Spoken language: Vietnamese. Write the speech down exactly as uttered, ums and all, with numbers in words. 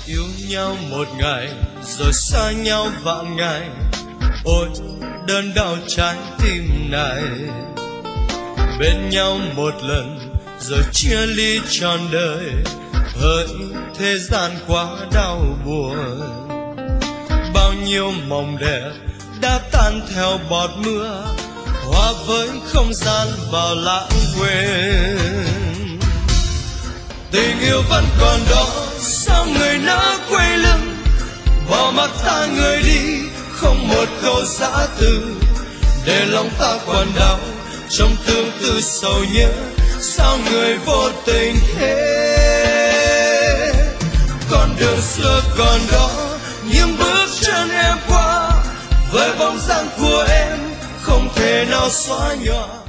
Yêu nhau một ngày rồi xa nhau vạn ngày, ôi đớn đau trái tim này. Bên nhau một lần rồi chia ly trọn đời, hỡi thế gian quá đau buồn. Bao nhiêu mộng đẹp đã tan theo bọt mưa, hòa với không gian vào lãng quên. Tình yêu vẫn còn đó, sao người nỡ quay lưng, bỏ mặc ta người đi, không một câu giã từ. Để lòng ta còn đau trong tương tư sầu nhớ, sao người vô tình thế. Con đường xưa còn đó, những bước chân em qua, với bóng dáng của em không thể nào xóa nhòa.